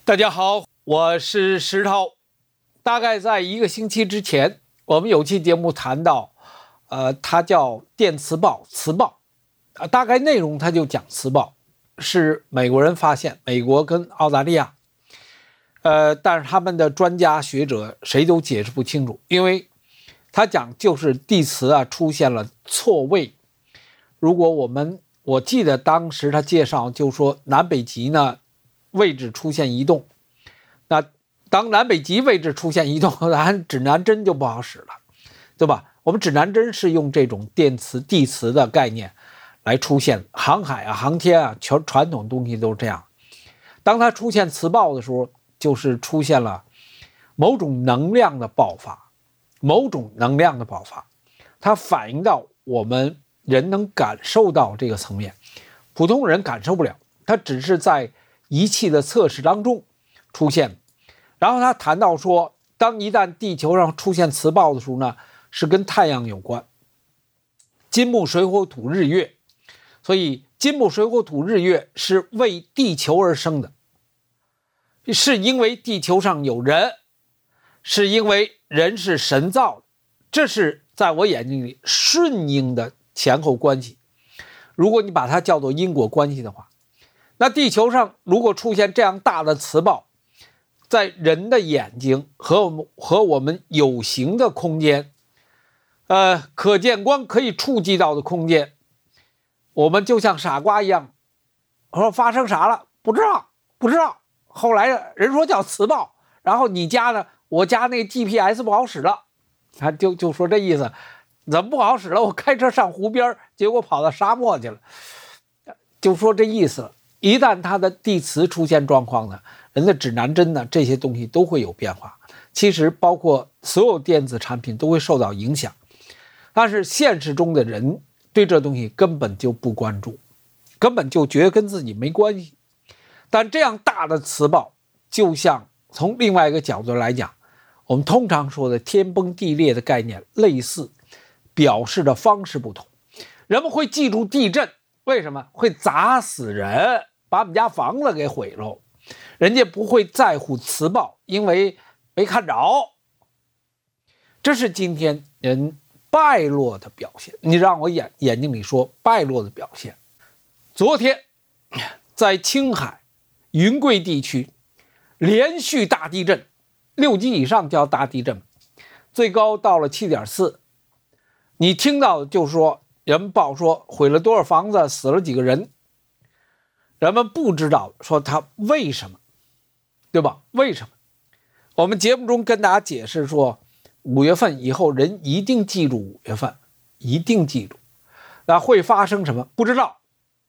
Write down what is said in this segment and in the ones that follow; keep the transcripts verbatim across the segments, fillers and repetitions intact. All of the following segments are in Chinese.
大家好，我是石涛。大概在一个星期之前，我们有期节目谈到，呃，它叫电磁暴，磁暴，啊，大概内容它就讲磁暴，是美国人发现，美国跟澳大利亚，呃，但是他们的专家学者谁都解释不清楚，因为他讲就是地磁啊出现了错位。如果我们我记得当时他介绍就说南北极呢位置出现移动，那当南北极位置出现移动，咱指南针就不好使了，对吧？我们指南针是用这种电磁地磁的概念来出现，航海啊航天啊全传统东西都是这样。当它出现磁暴的时候，就是出现了某种能量的爆发，某种能量的爆发，它反映到我们人能感受到这个层面，普通人感受不了，它只是在仪器的测试当中出现。然后他谈到说，当一旦地球上出现磁暴的时候呢，是跟太阳有关，金木水火土日月，所以金木水火土日月是为地球而生的，是因为地球上有人，是因为人是神造的，这是在我眼睛里顺应的前后关系。如果你把它叫做因果关系的话，那地球上如果出现这样大的磁暴，在人的眼睛和我们和我们有形的空间，呃，可见光可以触及到的空间，我们就像傻瓜一样，说发生啥了？不知道，不知道。后来人说叫磁暴，然后你家呢？我家那 G P S 不好使了，他就就说这意思，怎么不好使了？我开车上湖边，结果跑到沙漠去了，就说这意思了。一旦它的地磁出现状况呢，人的指南针呢，这些东西都会有变化。其实包括所有电子产品都会受到影响，但是现实中的人对这东西根本就不关注，根本就觉得跟自己没关系。但这样大的磁暴，就像从另外一个角度来讲，我们通常说的天崩地裂的概念类似，表示的方式不同。人们会记住地震，为什么？会砸死人，把我们家房子给毁了。人家不会在乎磁暴，因为没看着。这是今天人败落的表现。你让我眼眼睛里说败落的表现。昨天在青海云贵地区连续大地震，六级以上叫大地震，最高到了 七点四。 你听到的就是说人们报说毁了多少房子，死了几个人，人们不知道说他为什么，对吧？为什么？我们节目中跟大家解释说，五月份以后人一定记住五月份，一定记住。那会发生什么？不知道。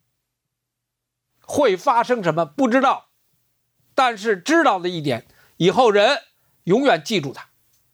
会发生什么？不知道。但是知道的一点，以后人永远记住它。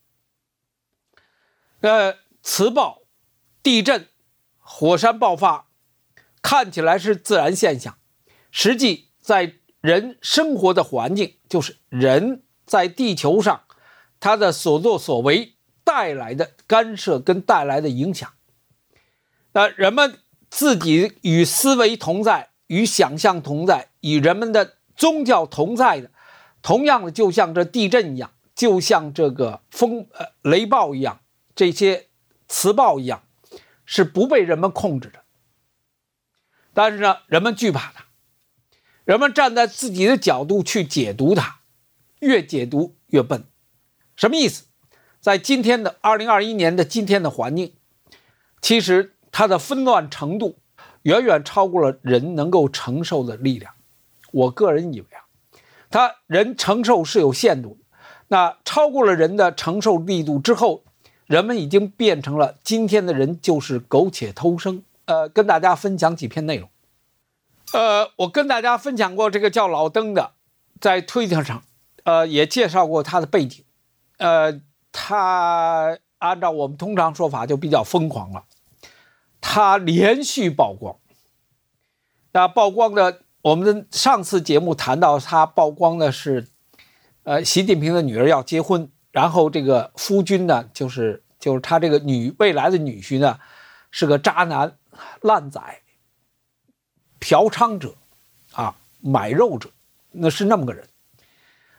呃，磁暴、地震、火山爆发，看起来是自然现象，实际在人生活的环境，就是人在地球上他的所作所为带来的干涉跟带来的影响。那人们自己与思维同在，与想象同在，与人们的宗教同在的，同样的就像这地震一样，就像这个风呃雷暴一样，这些磁暴一样，是不被人们控制的。但是呢，人们惧怕它，人们站在自己的角度去解读它，越解读越笨。什么意思？在今天的二零二一年的今天的环境，其实它的纷乱程度远远超过了人能够承受的力量。我个人以为啊，他人承受是有限度的，那超过了人的承受力度之后，人们已经变成了今天的人就是苟且偷生。呃，跟大家分享几篇内容。呃，我跟大家分享过这个叫老登的，在推特上，呃，也介绍过他的背景。呃，他按照我们通常说法就比较疯狂了，他连续曝光。那曝光的，我们的上次节目谈到他曝光的是，呃，习近平的女儿要结婚，然后这个夫君呢，就是就是他这个女未来的女婿呢，是个渣男、烂仔、嫖娼者啊，买肉者，那是那么个人。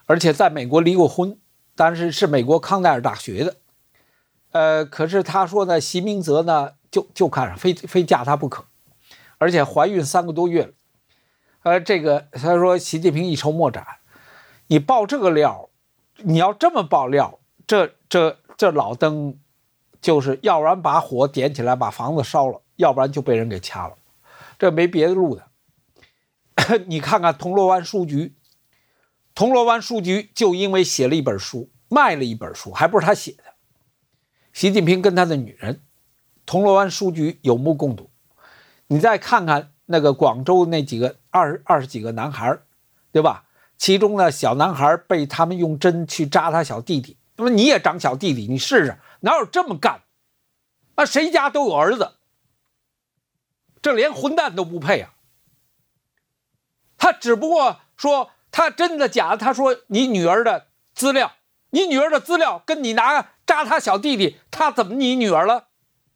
而且在美国离过婚，但是是美国康奈尔大学的。呃，可是他说呢，席明泽呢就就看上，非非嫁他不可，而且怀孕三个多月了。呃，这个他说习近平一筹莫展，你爆这个料，你要这么爆料，这这这老登就是要不然把火点起来把房子烧了，要不然就被人给掐了，这没别的路的。你看看铜锣湾书局，铜锣湾书局就因为写了一本书，卖了一本书，还不是他写的。习近平跟他的女人，铜锣湾书局有目共睹。你再看看那个广州那几个二二十几个男孩，对吧？其中呢，小男孩被他们用针去扎他小弟弟。那么你也长小弟弟，你试试，哪有这么干？啊，谁家都有儿子，这连混蛋都不配啊！他只不过说他真的假的，他说你女儿的资料，你女儿的资料跟你拿扎他小弟弟，他怎么你女儿了？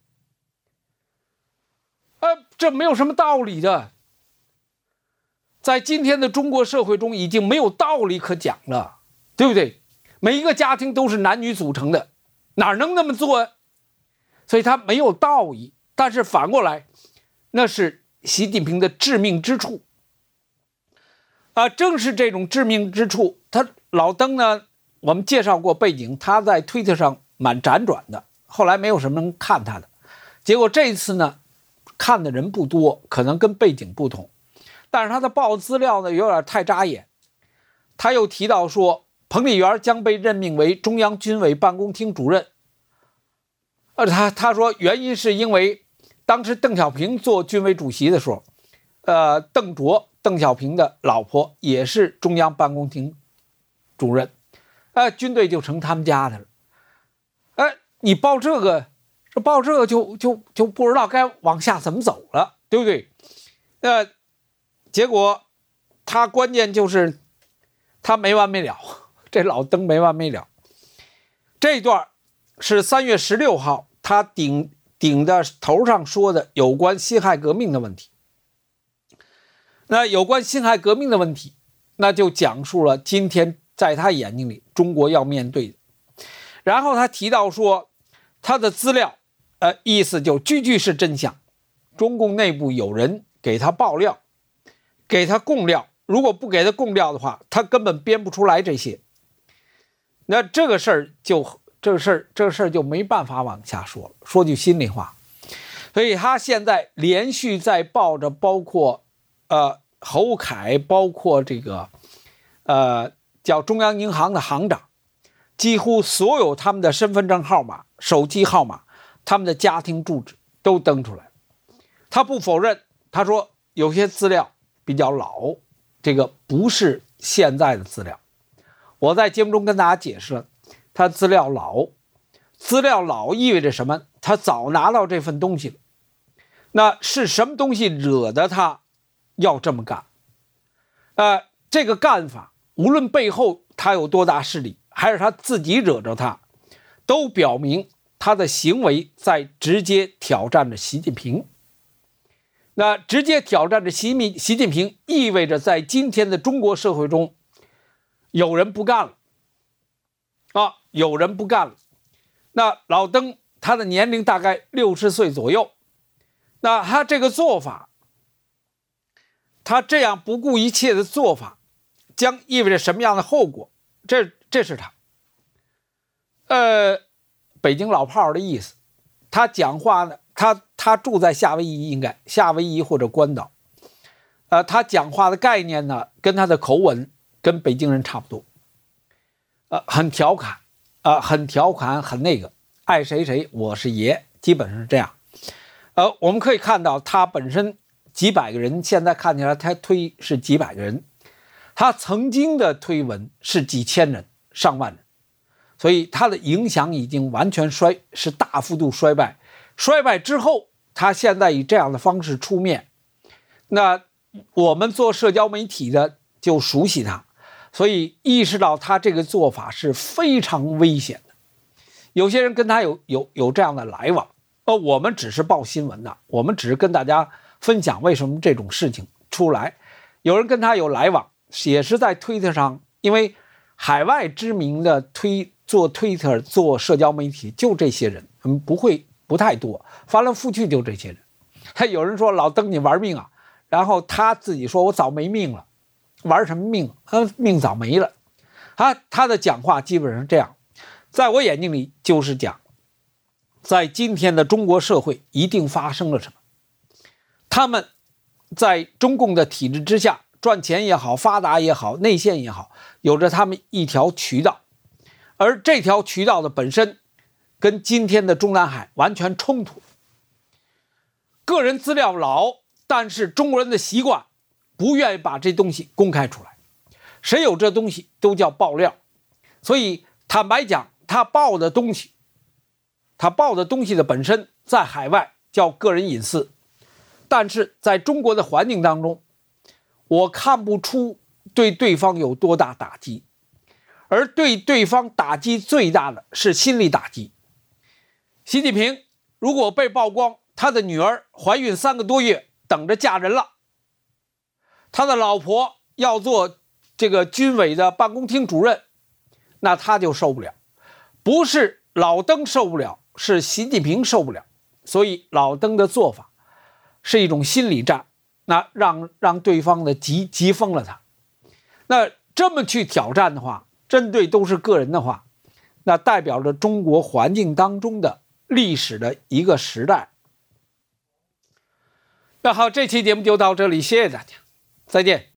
呃，这没有什么道理的。在今天的中国社会中，已经没有道理可讲了，对不对？每一个家庭都是男女组成的，哪能那么做啊？所以他没有道义。但是反过来，那是习近平的致命之处啊！正是这种致命之处，他老登呢，我们介绍过背景，他在推特上蛮辗转的，后来没有什么人看他的。结果这一次呢，看的人不多，可能跟背景不同，但是他的报资料呢有点太扎眼。他又提到说，彭丽媛将被任命为中央军委办公厅主任。呃，他他说原因是因为当时邓小平做军委主席的时候，呃，邓卓邓小平的老婆也是中央办公厅主任，呃，军队就成他们家的了。呃，你报这个，这报这个就就就不知道该往下怎么走了，对不对？呃，结果他关键就是他没完没了，这老登没完没了。这一段是三月十六号他顶顶的头上说的有关辛亥革命的问题。那有关辛亥革命的问题，那就讲述了今天在他眼睛里中国要面对的。然后他提到说，他的资料，呃，意思就句句是真相。中共内部有人给他爆料，给他供料，如果不给他供料的话，他根本编不出来这些。那这个事儿就这个事儿这个事儿就没办法往下说了。说句心里话，所以他现在连续在报着，包括呃侯凯，包括这个呃叫中央银行的行长，几乎所有他们的身份证号码、手机号码、他们的家庭住址都登出来。他不否认，他说有些资料比较老，这个不是现在的资料。我在节目中跟大家解释了，他资料老，资料老意味着什么？他早拿到这份东西了。那是什么东西惹得他要这么干？呃，这个干法，无论背后他有多大势力，还是他自己惹着他，都表明他的行为在直接挑战着习近平。那直接挑战着习密习近平，意味着在今天的中国社会中，有人不干了啊，有人不干了。那老登他的年龄大概六十岁左右，那他这个做法，他这样不顾一切的做法，将意味着什么样的后果？这这是他，呃，北京老炮的意思。他讲话呢，他他住在夏威夷，应该夏威夷或者关岛，呃，他讲话的概念呢，跟他的口吻跟北京人差不多，呃，很调侃，啊、呃，很调侃，很那个，爱谁谁，我是爷，基本上是这样。呃，我们可以看到他本身几百个人，现在看起来他推是几百个人，他曾经的推文是几千人、上万人。所以他的影响已经完全衰，是大幅度衰败。衰败之后，他现在以这样的方式出面，那我们做社交媒体的就熟悉他，所以意识到他这个做法是非常危险的。有些人跟他有有有这样的来往，呃，我们只是报新闻的，我们只是跟大家分享为什么这种事情出来。有人跟他有来往，也是在推特上，因为海外知名的推做 Twitter 做社交媒体就这些人，嗯，不会不太多，翻来覆去就这些人。还有人说老登你玩命啊，然后他自己说我早没命了，玩什么命？嗯，命早没了。他他的讲话基本上这样，在我眼睛里就是讲，在今天的中国社会一定发生了什么。他们在中共的体制之下赚钱也好，发达也好，内线也好，有着他们一条渠道，而这条渠道的本身跟今天的中南海完全冲突。个人资料老，但是中国人的习惯不愿意把这东西公开出来，谁有这东西都叫爆料。所以坦白讲，他报的东西他报的东西的本身在海外叫个人隐私，但是在中国的环境当中，我看不出对对方有多大打击，而对对方打击最大的是心理打击。习近平如果被曝光他的女儿怀孕三个多月等着嫁人了，他的老婆要做这个军委的办公厅主任，那他就受不了。不是老登受不了，是习近平受不了。所以老登的做法是一种心理战，那让让对方的急急疯了他。那这么去挑战的话，针对都是个人的话，那代表着中国环境当中的历史的一个时代。那好，这期节目就到这里，谢谢大家，再见。